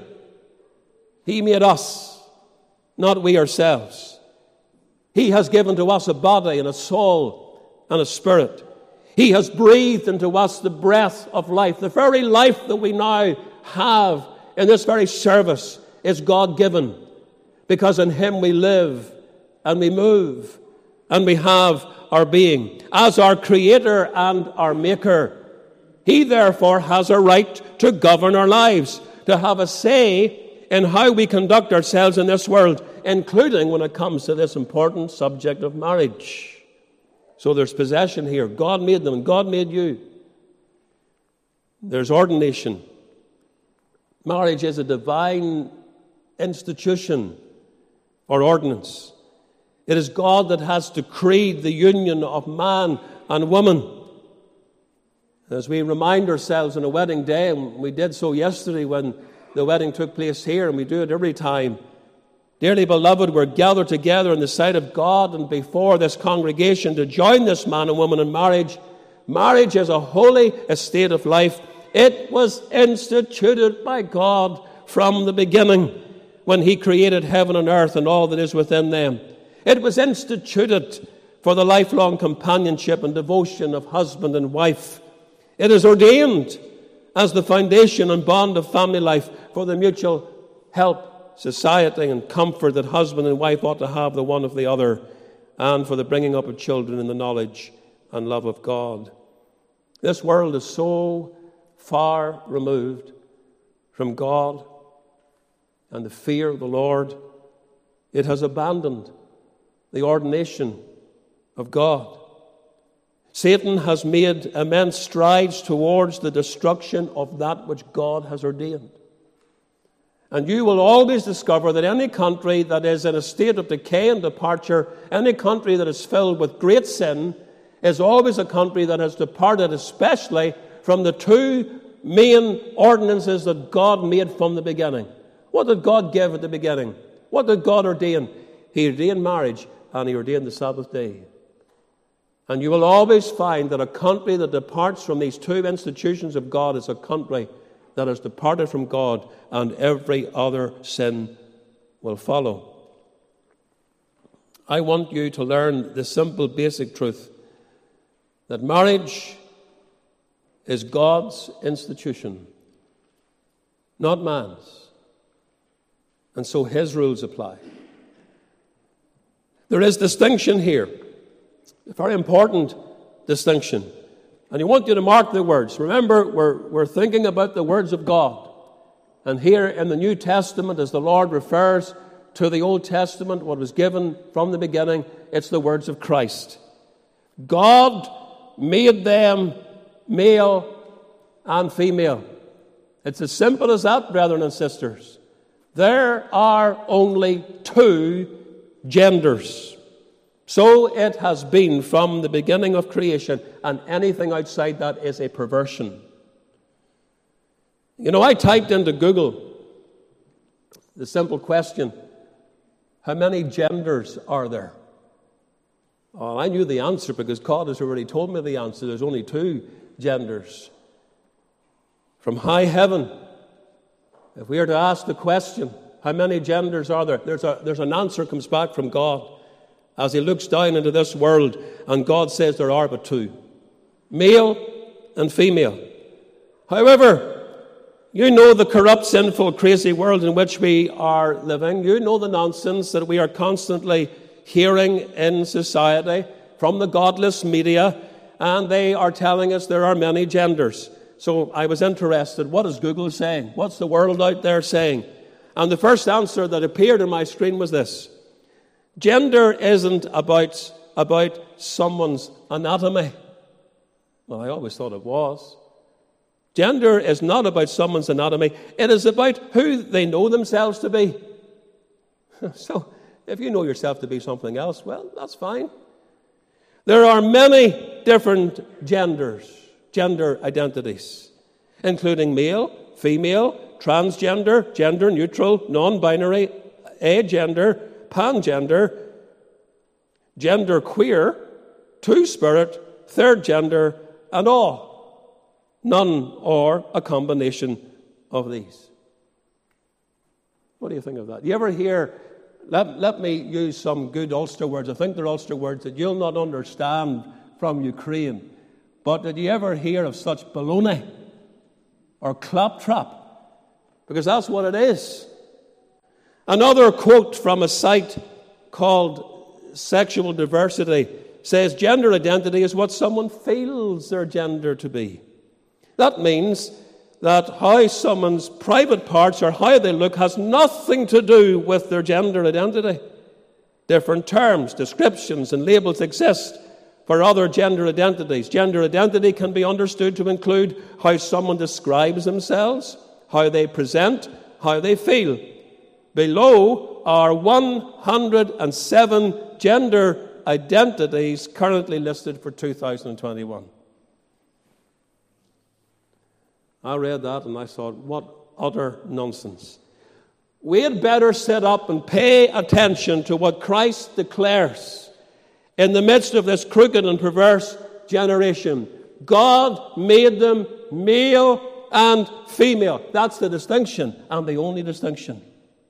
He made us, not we ourselves. He has given to us a body and a soul and a spirit. He has breathed into us the breath of life. The very life that we now have in this very service is God-given, because in Him we live and we move and we have our being. As our Creator and our Maker, He therefore has a right to govern our lives, to have a say in how we conduct ourselves in this world, including when it comes to this important subject of marriage. So there's possession here. God made them and God made you. There's ordination. Marriage is a divine institution or ordinance. It is God that has decreed the union of man and woman. As we remind ourselves on a wedding day, and we did so yesterday when the wedding took place here, and we do it every time. Dearly beloved, we're gathered together in the sight of God and before this congregation to join this man and woman in marriage. Marriage is a holy estate of life. It was instituted by God from the beginning when He created heaven and earth and all that is within them. It was instituted for the lifelong companionship and devotion of husband and wife. It is ordained as the foundation and bond of family life for the mutual help, society, and comfort that husband and wife ought to have the one of the other, and for the bringing up of children in the knowledge and love of God. This world is so far removed from God and the fear of the Lord, it has abandoned the ordination of God. Satan has made immense strides towards the destruction of that which God has ordained. And you will always discover that any country that is in a state of decay and departure, any country that is filled with great sin, is always a country that has departed, especially from the two main ordinances that God made from the beginning. What did God give at the beginning? What did God ordain? He ordained marriage, and He ordained the Sabbath day. And you will always find that a country that departs from these two institutions of God is a country that has departed from God, and every other sin will follow. I want you to learn the simple, basic truth that marriage is God's institution, not man's. And so his rules apply. There is distinction here, a very important distinction. And I want you to mark the words. Remember, we're, we're thinking about the words of God. And here in the New Testament, as the Lord refers to the Old Testament, what was given from the beginning, it's the words of Christ. God made them male and female. It's as simple as that, brethren and sisters. There are only two genders. So it has been from the beginning of creation, and anything outside that is a perversion. You know, I typed into Google the simple question, how many genders are there? Oh, I knew the answer because God has already told me the answer. There's only two genders. From high heaven, if we are to ask the question, how many genders are there? There's, a, there's an answer comes back from God as he looks down into this world, and God says there are but two, male and female. However, you know the corrupt, sinful, crazy world in which we are living. You know the nonsense that we are constantly hearing in society from the godless media, and they are telling us there are many genders. So I was interested, what is Google saying? What's the world out there saying? And the first answer that appeared on my screen was this. Gender isn't about, about someone's anatomy. Well, I always thought it was. Gender is not about someone's anatomy. It is about who they know themselves to be. So, if you know yourself to be something else, well, that's fine. There are many different genders, gender identities, including male, female, transgender, gender neutral, non-binary, agender, pangender, gender queer, two-spirit, third gender, and all. None or a combination of these. What do you think of that? You ever hear, let, let me use some good Ulster words. I think they're Ulster words that you'll not understand from Ukraine. But did you ever hear of such baloney or claptrap? Because that's what it is. Another quote from a site called Sexual Diversity says gender identity is what someone feels their gender to be. That means that how someone's private parts or how they look has nothing to do with their gender identity. Different terms, descriptions, and labels exist for other gender identities. Gender identity can be understood to include how someone describes themselves, how they present, how they feel. Below are one hundred seven gender identities currently listed for two thousand twenty-one. I read that and I thought, what utter nonsense. We had better sit up and pay attention to what Christ declares in the midst of this crooked and perverse generation. God made them male and female. That's the distinction, and the only distinction.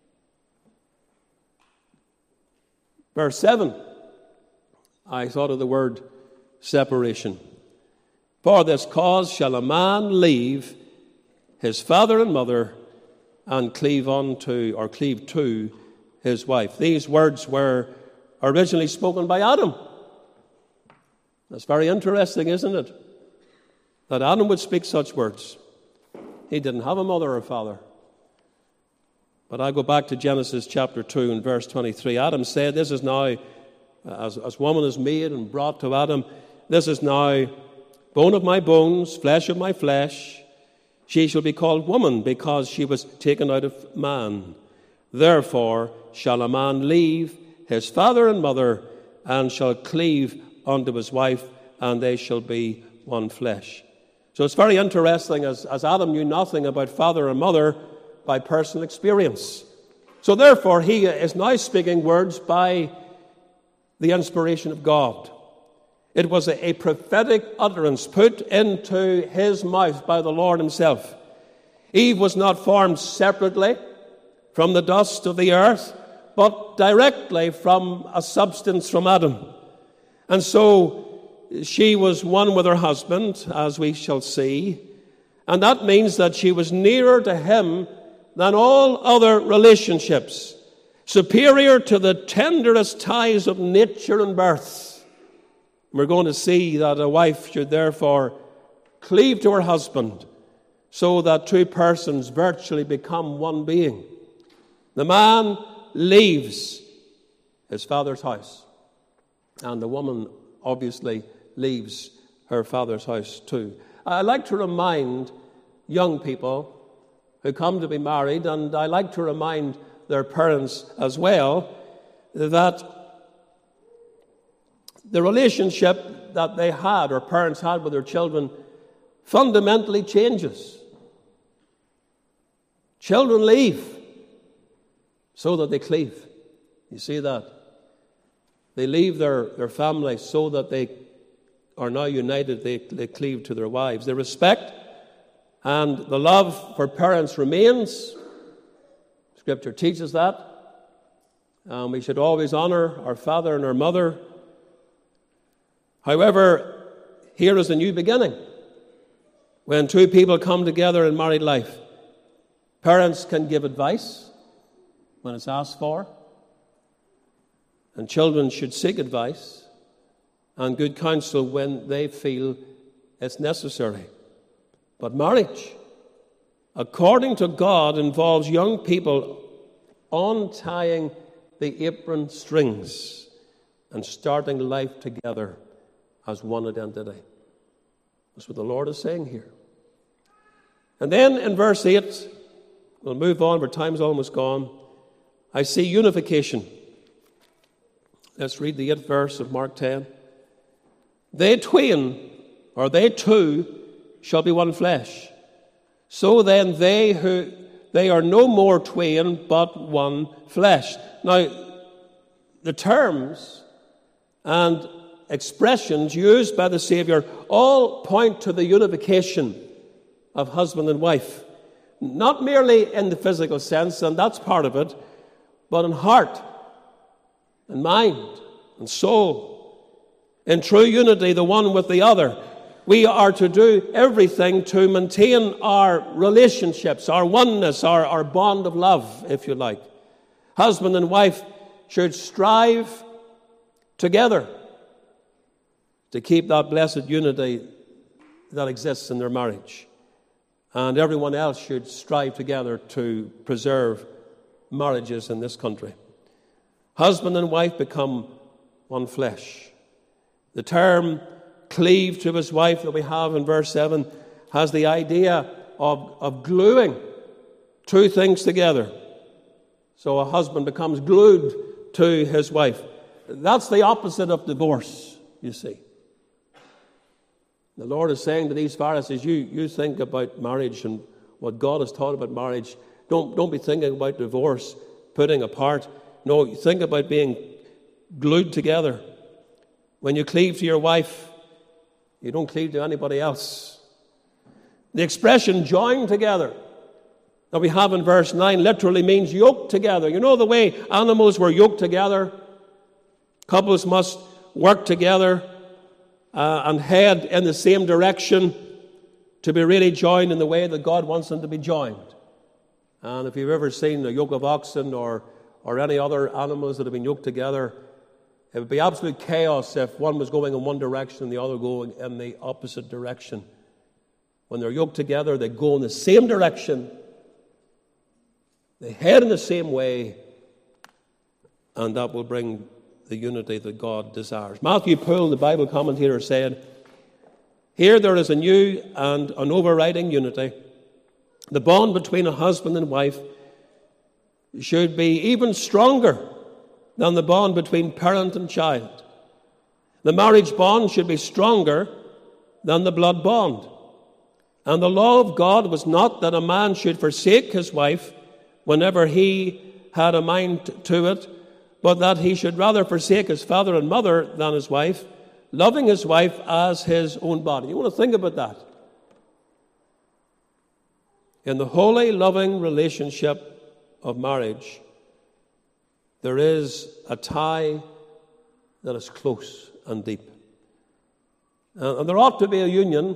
Verse seven, I thought of the word separation. For this cause shall a man leave his father and mother and cleave unto, or cleave to, his wife. These words were originally spoken by Adam. That's very interesting, isn't it? That Adam would speak such words. He didn't have a mother or father. But I go back to Genesis chapter two and verse twenty-three. Adam said, this is now, as, as woman is made and brought to Adam, this is now bone of my bones, flesh of my flesh. She shall be called woman, because she was taken out of man. Therefore shall a man leave his father and mother, and shall cleave unto his wife, and they shall be one flesh. So it's very interesting, as, as Adam knew nothing about father and mother by personal experience. So therefore he is now speaking words by the inspiration of God. It was a, a prophetic utterance put into his mouth by the Lord himself. Eve was not formed separately from the dust of the earth, but directly from a substance from Adam. And so she was one with her husband, as we shall see. And that means that she was nearer to him than all other relationships, superior to the tenderest ties of nature and birth. We're going to see that a wife should therefore cleave to her husband so that two persons virtually become one being. The man leaves his father's house, and the woman obviously leaves her father's house too. I like to remind young people who come to be married, and I like to remind their parents as well, that the relationship that they had or parents had with their children fundamentally changes. Children leave so that they cleave. You see that? They leave their, their family so that they are now united. They, they cleave to their wives. They respect, and the love for parents remains. Scripture teaches that. Um, we should always honor our father and our mother. However, here is a new beginning. When two people come together in married life, parents can give advice when it's asked for, and children should seek advice and good counsel when they feel it's necessary. But marriage, according to God, involves young people untying the apron strings and starting life together as one identity. That's what the Lord is saying here. And then in verse eight, we'll move on, our time's almost gone. I see unification. Let's read the eighth verse of Mark ten. They twain, or they two, shall be one flesh. So then they who they are no more twain, but one flesh. Now, the terms and expressions used by the Savior all point to the unification of husband and wife. Not merely in the physical sense, and that's part of it, but in heart and mind and soul. In true unity, the one with the other. We are to do everything to maintain our relationships, our oneness, our, our bond of love, if you like. Husband and wife should strive together to keep that blessed unity that exists in their marriage. And everyone else should strive together to preserve marriages in this country. Husband and wife become one flesh. The term cleave to his wife that we have in verse seven has the idea of, of gluing two things together. So a husband becomes glued to his wife. That's the opposite of divorce, you see. The Lord is saying to these Pharisees, you, you think about marriage and what God has taught about marriage. Don't, don't be thinking about divorce, putting apart. No, you think about being glued together. When you cleave to your wife, you don't cleave to anybody else. The expression joined together that we have in verse nine literally means yoked together. You know the way animals were yoked together? Couples must work together uh, and head in the same direction to be really joined in the way that God wants them to be joined. And if you've ever seen a yoke of oxen or, or any other animals that have been yoked together, it would be absolute chaos if one was going in one direction and the other going in the opposite direction. When they're yoked together, they go in the same direction, they head in the same way, and that will bring the unity that God desires. Matthew Poole, the Bible commentator, said, "Here there is a new and an overriding unity. The bond between a husband and wife should be even stronger than the bond between parent and child. The marriage bond should be stronger than the blood bond. And the law of God was not that a man should forsake his wife whenever he had a mind to it, but that he should rather forsake his father and mother than his wife, loving his wife as his own body." You want to think about that. In the holy, loving relationship of marriage, there is a tie that is close and deep. And there ought to be a union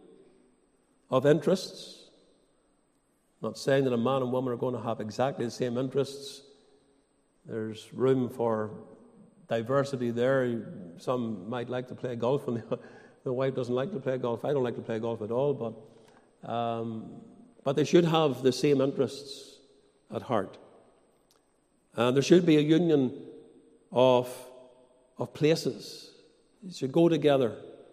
of interests. I'm not saying that a man and woman are going to have exactly the same interests. There's room for diversity there. Some might like to play golf, and the, the wife doesn't like to play golf. I don't like to play golf at all, but um, but they should have the same interests at heart. And there should be a union of of places. They should go together.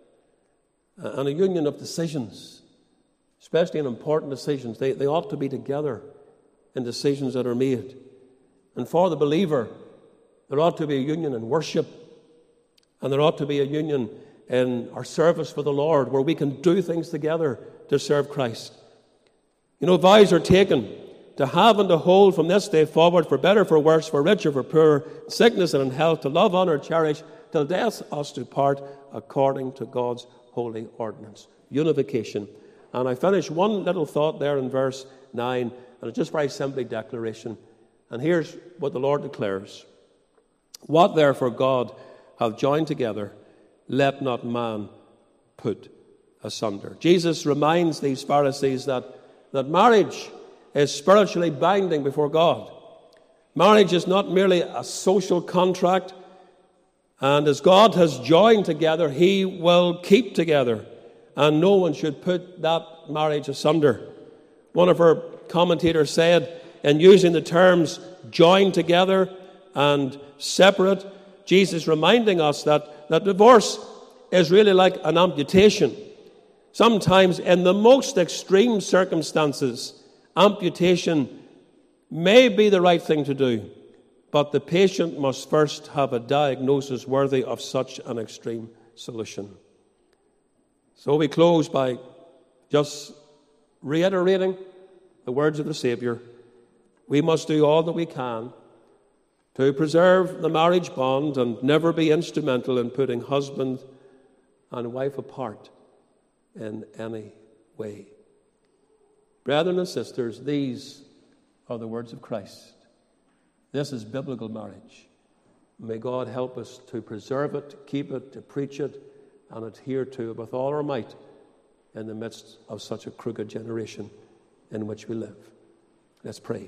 And a union of decisions, especially in important decisions. They, they ought to be together in decisions that are made. And for the believer, there ought to be a union in worship, and there ought to be a union in our service for the Lord, where we can do things together to serve Christ. You know, vows are taken to have and to hold from this day forward, for better, for worse, for richer, for poorer, sickness and in health, to love, honour, cherish, till death us do part, according to God's holy ordinance. Unification. And I finish one little thought there in verse nine, and it's just very simply declaration. And here's what the Lord declares. What therefore God hath joined together, let not man put asunder. Jesus reminds these Pharisees that, that marriage is spiritually binding before God. Marriage is not merely a social contract, and as God has joined together, he will keep together, and no one should put that marriage asunder. One of our commentators said, in using the terms joined together and separate, Jesus reminding us that, that divorce is really like an amputation. Sometimes, in the most extreme circumstances, amputation may be the right thing to do, but the patient must first have a diagnosis worthy of such an extreme solution. So we close by just reiterating the words of the Saviour. We must do all that we can to preserve the marriage bond and never be instrumental in putting husband and wife apart in any way. Brethren and sisters, these are the words of Christ. This is biblical marriage. May God help us to preserve it, to keep it, to preach it, and adhere to it with all our might in the midst of such a crooked generation in which we live. Let's pray.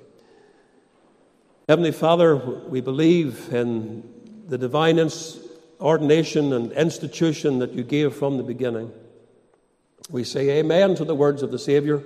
Heavenly Father, we believe in the divine ordination and institution that you gave from the beginning. We say amen to the words of the Saviour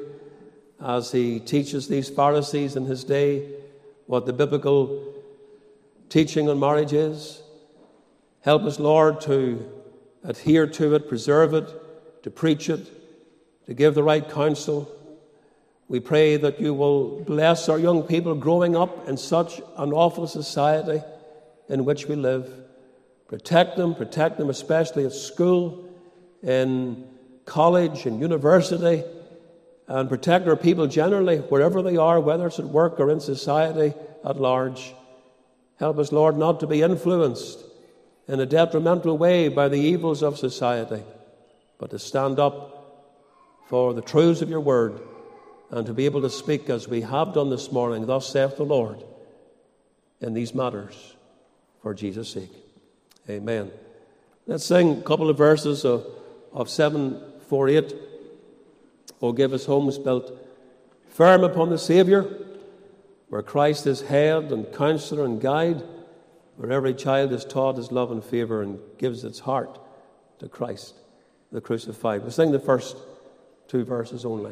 as he teaches these Pharisees in his day what the biblical teaching on marriage is. Help us, Lord, to adhere to it, preserve it, to preach it, to give the right counsel. We pray that you will bless our young people growing up in such an awful society in which we live. Protect them, protect them especially at school, in college and university, and protect our people generally, wherever they are, whether it's at work or in society at large. Help us, Lord, not to be influenced in a detrimental way by the evils of society, but to stand up for the truths of your word and to be able to speak as we have done this morning, thus saith the Lord, in these matters, for Jesus' sake. Amen. Let's sing a couple of verses of, of seven forty-eight. Oh, give us homes built firm upon the Saviour, where Christ is head and counsellor and guide, where every child is taught his love and favour and gives its heart to Christ, the crucified. We'll sing the first two verses only.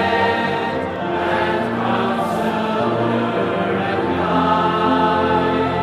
Amen.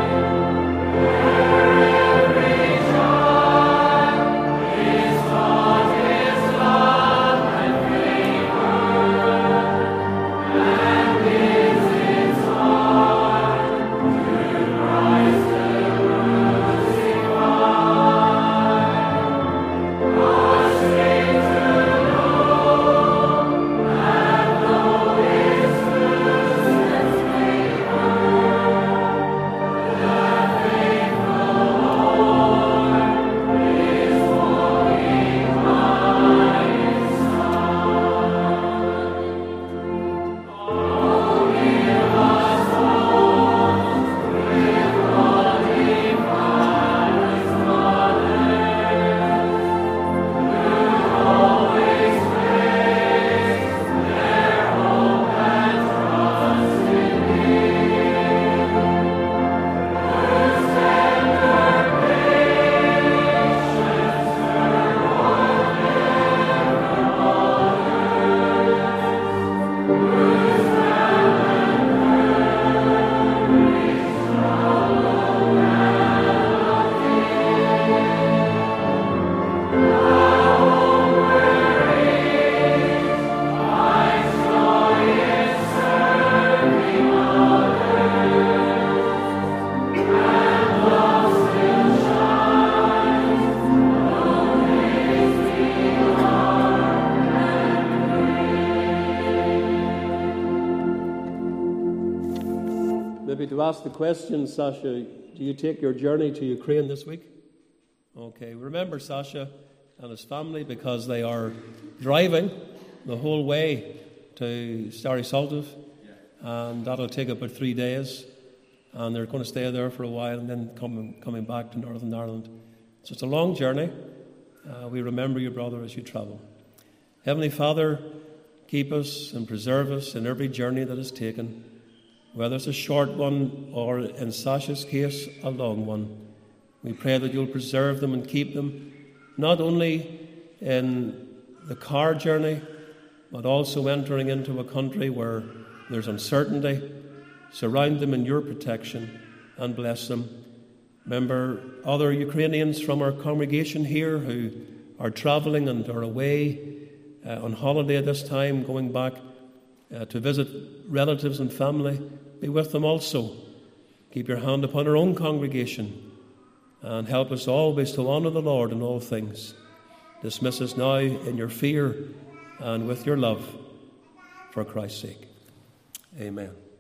to ask the question, Sasha, do you take your journey to Ukraine this week? Okay, remember Sasha and his family, because they are driving the whole way to Stary Saltiv, and that'll take about three days, and they're going to stay there for a while and then coming coming back to Northern Ireland. So it's a long journey. Uh, we remember you, brother, as you travel. Heavenly Father, keep us and preserve us in every journey that is taken, whether it's a short one or, in Sasha's case, a long one. We pray that you'll preserve them and keep them, not only in the car journey, but also entering into a country where there's uncertainty. Surround them in your protection and bless them. Remember other Ukrainians from our congregation here who are travelling and are away uh, on holiday at this time, going back uh, to visit relatives and family. Be with them also. Keep your hand upon our own congregation and help us always to honour the Lord in all things. Dismiss us now in your fear and with your love, for Christ's sake. Amen.